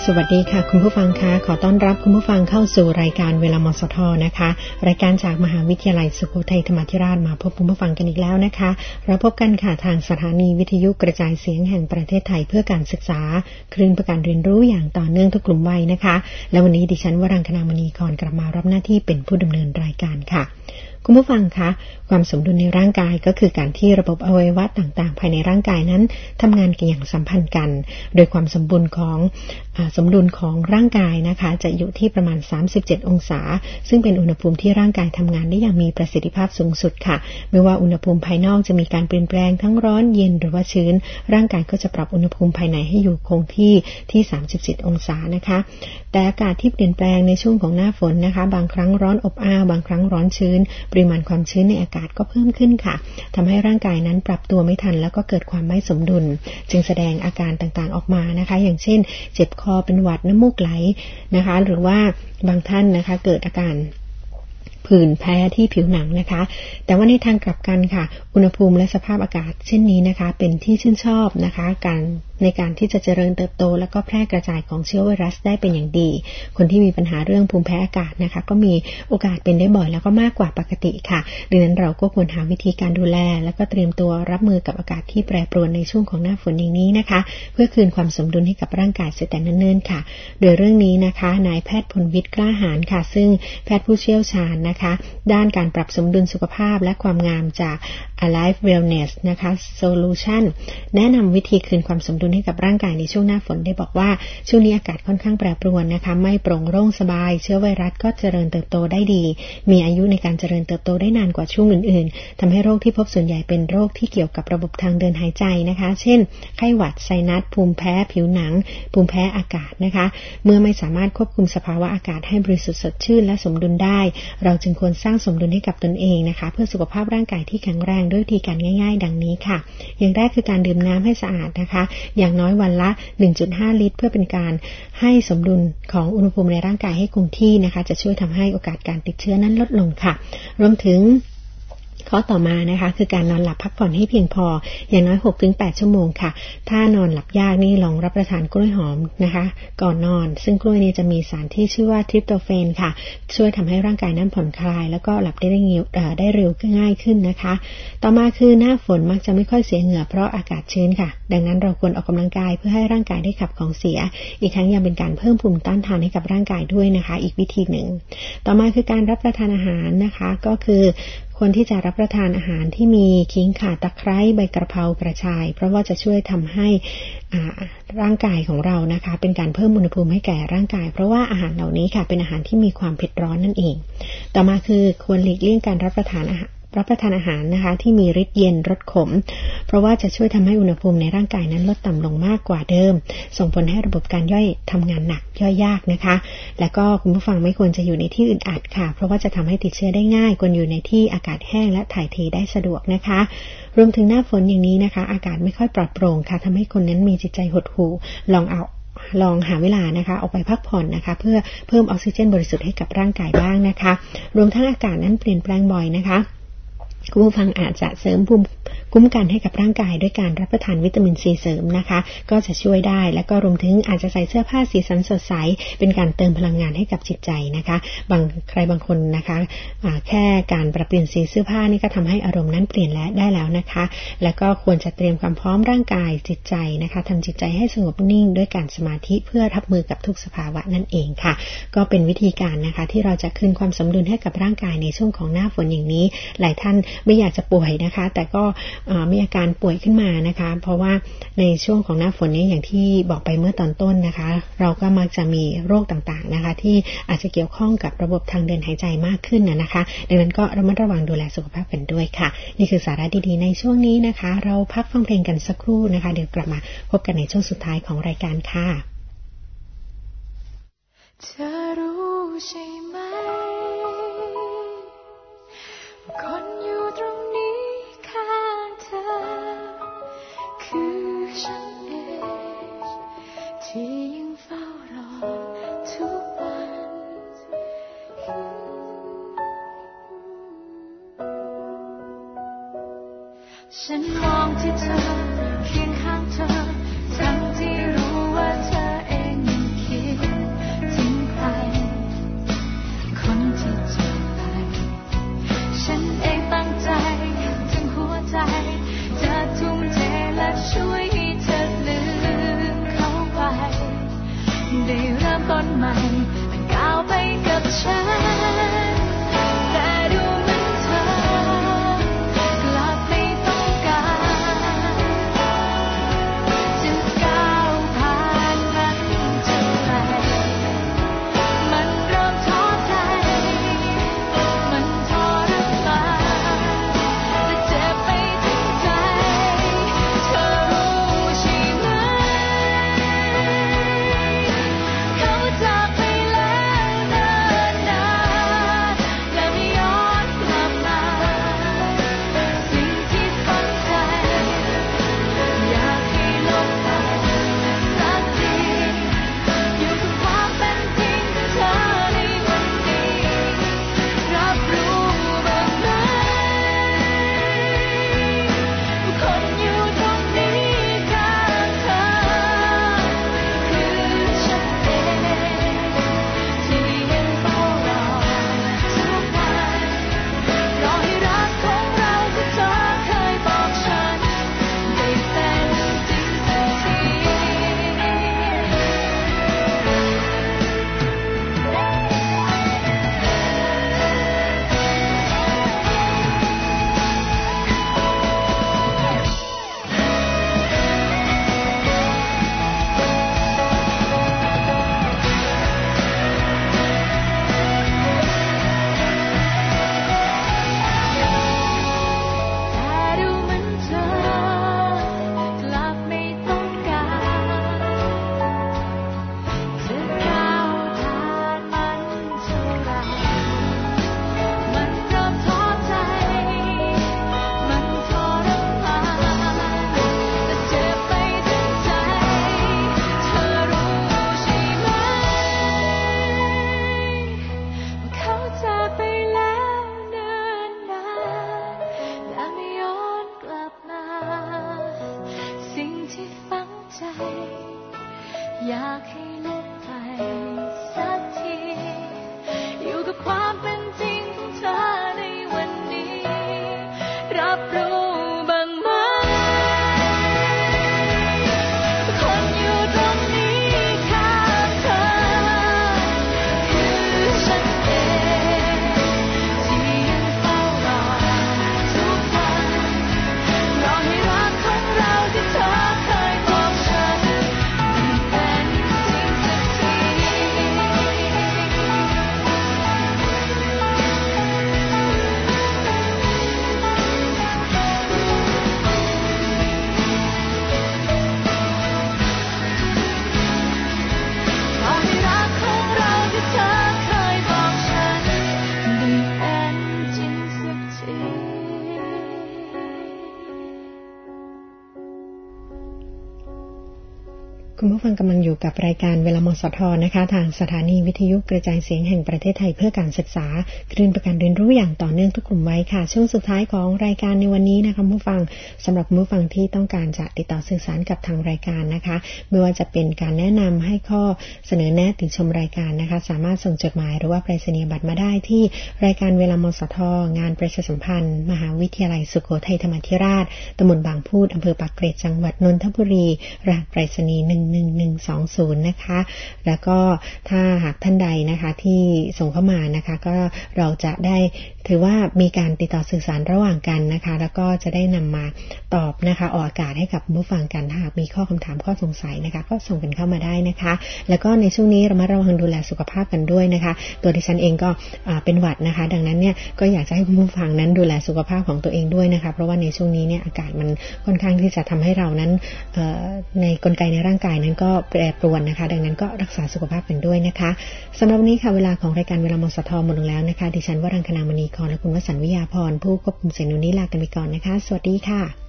สวัสดีค่ะคุณผู้ฟังคะขอต้อนรับคุณผู้ฟังเข้าสู่รายการเวลามสทนะคะรายการจากมหาวิทยาลัยสุโขทัยธรรมาธิราชมาพบคุณผู้ฟังกันอีกแล้วนะคะเราพบกันค่ะทางสถานีวิทยุกระจายเสียงแห่งประเทศไทยเพื่อการศึกษาคลื่นประการเรียนรู้อย่างต่อเนื่องทุกกลุ่มวัยนะคะและวันนี้ดิฉันวรังคณามณีกรกลับมารับหน้าที่เป็นผู้ดำเนินรายการค่ะคุณผู้ฟังคะความสมดุลในร่างกายก็คือการที่ระบบอวัยวะต่างๆภายในร่างกายนั้นทำงานกันอย่างสัมพันธ์กันโดยความสมดุลของร่างกายนะคะจะอยู่ที่ประมาณ37องศาซึ่งเป็นอุณหภูมิที่ร่างกายทำงานได้อย่างมีประสิทธิภาพสูงสุดค่ะไม่ว่าอุณหภูมิภายนอกจะมีการเปลี่ยนแปลงทั้งร้อนเย็นหรือว่าชื้นร่างกายก็จะปรับอุณหภูมิภายในให้อยู่คงที่37องศานะคะแต่อากาศที่เปลี่ยนแปลงในช่วงของหน้าฝนนะคะบางครั้งร้อนอบอ้าวบางครั้งร้อนชื้นปริมาณความชื้นในอากาศก็เพิ่มขึ้นค่ะทำให้ร่างกายนั้นปรับตัวไม่ทันแล้วก็เกิดความไม่สมดุลจึงแสดงอาการต่างๆออกมานะคะอย่างเช่นเจ็บคอเป็นหวัดน้ำมูกไหลนะคะหรือว่าบางท่านนะคะเกิดอาการผื่นแพ้ที่ผิวหนังนะคะแต่ว่าในทางกลับกันค่ะอุณหภูมิและสภาพอากาศเช่นนี้นะคะเป็นที่ชื่นชอบนะคะในการที่จะเจริญเติบโตและก็แพร่กระจายของเชื้อไวรัสได้เป็นอย่างดีคนที่มีปัญหาเรื่องภูมิแพ้อากาศนะคะก็มีโอกาสเป็นได้บ่อยแล้วก็มากกว่าปกติค่ะดังนั้นเราก็ควรหาวิธีการดูแลแล้วก็เตรียมตัวรับมือกับอากาศที่แปรปรวนในช่วงของหน้าฝนอย่างนี้นะคะเพื่อคืนความสมดุลให้กับร่างกายเสียแต่เนิ่นๆค่ะโดยเรื่องนี้นะคะนายแพทย์พลวิทย์กล้าหาญค่ะซึ่งแพทย์ผู้เชี่ยวชาญนะคะด้านการปรับสมดุลสุขภาพและความงามจาก Alive Wellness นะคะ Solution แนะนำวิธีคืนความสมดุลให้กับร่างกายในช่วงหน้าฝนได้บอกว่าช่วงนี้อากาศค่อนข้างแปรปรวนนะคะไม่โปร่งโล่งสบายเชื้อไวรัสก็เจริญเติบโตได้ดีมีอายุในการเจริญเติบโตได้นานกว่าช่วงอื่นๆทำให้โรคที่พบส่วนใหญ่เป็นโรคที่เกี่ยวกับระบบทางเดินหายใจนะคะเช่นไข้หวัดไซนัสภูมิแพ้ผิวหนังภูมิแพ้อากาศนะคะเมื่อไม่สามารถควบคุมสภาวะอากาศให้บริสุทธิ์สดชื่นและสมดุลได้เราจึงควรสร้างสมดุลให้กับตนเองนะคะเพื่อสุขภาพร่างกายที่แข็งแรงด้วยวิธีการง่ายๆดังนี้ค่ะอย่างแรกคือการดื่มน้ำให้สะอาดนะคะอย่างน้อยวันละ 1.5 ลิตรเพื่อเป็นการให้สมดุลของอุณหภูมิในร่างกายให้คงที่นะคะจะช่วยทำให้โอกาสการติดเชื้อนั้นลดลงค่ะรวมถึงข้อต่อมานะคะคือการนอนหลับพักผ่อนให้เพียงพออย่างน้อย 6-8 ชั่วโมงค่ะถ้านอนหลับยากนี่ลองรับประทานกล้วยหอมนะคะก่อนนอนซึ่งกล้วยนี้จะมีสารที่ชื่อว่าทริปโตเฟนค่ะช่วยทำให้ร่างกายนั้นผ่อนคลายแล้วก็หลับได้เร็วง่ายขึ้นนะคะต่อมาคือหน้าฝนมักจะไม่ค่อยเสียเหงื่อเพราะอากาศชื้นค่ะดังนั้นเราควรออกกำลังกายเพื่อให้ร่างกายได้ขับของเสียอีกทั้งยังเป็นการเพิ่มภูมิต้านทานให้กับร่างกายด้วยนะคะอีกวิธีหนึ่งต่อมาคือการรับประทานอาหารนะคะก็คือควรที่จะรับประทานอาหารที่มีขิงข่าตะไคร้ใบกระเพรากระชายเพราะว่าจะช่วยทำให้ร่างกายของเรานะคะเป็นการเพิ่มอุณหภูมิให้แก่ร่างกายเพราะว่าอาหารเหล่านี้ค่ะเป็นอาหารที่มีความเผ็ดร้อนนั่นเองต่อมาคือควรหลีกเลี่ยงการรับประทานอาหารนะคะที่มีฤทธิ์เย็นรสขมเพราะว่าจะช่วยทำให้อุณหภูมิในร่างกายนั้นลดต่ำลงมากกว่าเดิมส่งผลให้ระบบการย่อยทำงานหนักย่อยยากนะคะแล้วก็คุณผู้ฟังไม่ควรจะอยู่ในที่อึดอัดค่ะเพราะว่าจะทำให้ติดเชื้อได้ง่ายควรอยู่ในที่อากาศแห้งและถ่ายเทได้สะดวกนะคะรวมถึงหน้าฝนอย่างนี้นะคะอากาศไม่ค่อยปลอดโปร่งค่ะทำให้คนนั้นมีจิตใจหดหู่ลองหาเวลานะคะออกไปพักผ่อนนะคะเพื่อเพิ่มออกซิเจนบริสุทธิ์ให้กับร่างกายบ้างนะคะรวมทั้งอากาศนั้นเปลี่ยนแปลงบ่อยนะคะคุณผู้ฟังอาจจะเสริมภูมิคุ้มกันให้กับร่างกายด้วยการรับประทานวิตามินซีเสริมนะคะก็จะช่วยได้และก็รวมถึงอาจจะใส่เสื้อผ้าสีสันสดใสเป็นการเติมพลังงานให้กับจิตใจนะคะใครบางคนนะคะแค่การปรับเปลี่ยนสีเสื้อผ้านี่ก็ทำให้อารมณ์นั้นเปลี่ยนได้แล้วนะคะแล้วก็ควรจะเตรียมความพร้อมร่างกายจิตใจนะคะทำจิตใจให้สงบนิ่งด้วยการสมาธิเพื่อรับมือกับทุกสภาวะนั่นเองค่ะก็เป็นวิธีการนะคะที่เราจะคืนความสมดุลให้กับร่างกายในช่วงของหน้าฝนอย่างนี้หลายท่านไม่อยากจะป่วยนะคะแต่ก็มีอาการป่วยขึ้นมานะคะเพราะว่าในช่วงของหน้าฝนนี้อย่างที่บอกไปเมื่อตอนต้นนะคะเราก็มักจะมีโรคต่างๆนะคะที่อาจจะเกี่ยวข้องกับระบบทางเดินหายใจมากขึ้นนะคะดังนั้นก็ระมัดระวังดูแลสุขภาพกันด้วยค่ะนี่คือสาระดีๆในช่วงนี้นะคะเราพักฟังเพลงกันสักครู่นะคะเดี๋ยวกลับมาพบกันในช่วงสุดท้ายของรายการค่ะเธอรู้ใช่ไหมคนอยู่ตรงนี้ข้างเธอคือฉันเองที่ยังเฝ้ารอทุกวันฉันมองที่เธอเคียงข้างเธอทั้งที่รู้ว่าเธอเองยังคิดต้นใหม่มันก้าวไปกับฉันแต่ดูเหมือนเธอกลับไม่ต้องการจะก้าวผ่านมันเท่าไหร่มันเริ่มท้อใจมันทรมานและเจ็บไปถึงใจเธอรู้ใช่ไหมเขาจากไปแล้วเนิ่นนานและไม่ย้อนกลับมาสิ่งที่ฝังใจอยากให้ลบไปสักทีอยู่กับความเป็นจริงของเธอในวันนี้รับรู้บ้างไหมว่าคนอยู่ตรงนี้ข้างเธอคือฉันเองที่ยังเฝ้ารอทุกวันรอให้รักของเราที่เธอเคยบอกฉันได้เป็นจริงสักที แต่ดูเหมือนเธอกลับไม่ต้องการจะก้าวผ่านมันเท่าไหร่มันเริ่มท้อใจมันทรมานและเจ็บไปถึงใจเธอรู้ใช่ไหมว่าเขาจากไปแล้วเนิ่นนานและไม่ย้อนกลับมาสิ่งที่ฝังใจอยากให้ลบไปสักทีอยู่กับความเป็นจริงของเธอในวันนี้รับรู้บ้างไหมว่าคนอยู่ตรงนี้ข้างเธอคือฉันเองที่ยังเฝ้ารอทุกวันรอให้รักของเราที่เธอเคยบอกฉันได้เป็นจริงสักทีคุณผู้ฟังกำลังอยู่กับรายการเวลามสทนะคะทางสถานีวิทยุกระจายเสียงแห่งประเทศไทยเพื่อการศึกษาคลื่นประกันเรียนรู้อย่างต่อเนื่องทุกกลุ่มวัยค่ะช่วงสุดท้ายของรายการในวันนี้นะคะผู้ฟังสำหรับผู้ฟังที่ต้องการจะติดต่อสื่อสารกับทางรายการนะคะไม่ว่าจะเป็นการแนะนำให้ข้อเสนอแนะติชมรายการนะคะสามารถส่งจดหมายหรือว่าไปรษณียบัตรมาได้ที่รายการเวลามสทงานประชาสัมพันธ์มหาวิทยาลัยสุโขทัยธรรมาธิราชตำบลบางพูดอำเภอปากเกร็ดจังหวัดนนทบุรีรหัสไปรษณีย์11120นะคะแล้วก็ถ้าหากท่านใดนะคะที่ส่งเข้ามานะคะก็เราจะได้ถือว่ามีการติดต่อสื่อสารระหว่างกันนะคะแล้วก็จะได้นำมาตอบนะคะออกอากาศให้กับผู้ฟังกันถ้าหากมีข้อคำถามข้อสงสัยนะคะก็ส่งกันเข้ามาได้นะคะแล้วก็ในช่วงนี้ระมัดระวังดูแลสุขภาพกันด้วยนะคะตัวดิฉันเองก็เป็นหวัดนะคะดังนั้นเนี่ยก็อยากจะให้คุณผู้ฟังนั้นดูแลสุขภาพของตัวเองด้วยนะคะเพราะว่าในช่วงนี้เนี่ยอากาศมันค่อนข้างที่จะทำให้เรานั้นในกลไกในร่างกายนั้นก็แปรปรวนนะคะดังนั้นก็รักษาสุขภาพกันด้วยนะคะสำหรับวันนี้ค่ะเวลาของรายการเวลามสทหมดลงแล้วนะคะดิฉันวรังคณามณีกรและคุณวสันต์วิยาพรผู้ควบคุมเสียงนี้ลากันไปก่อนนะคะสวัสดีค่ะ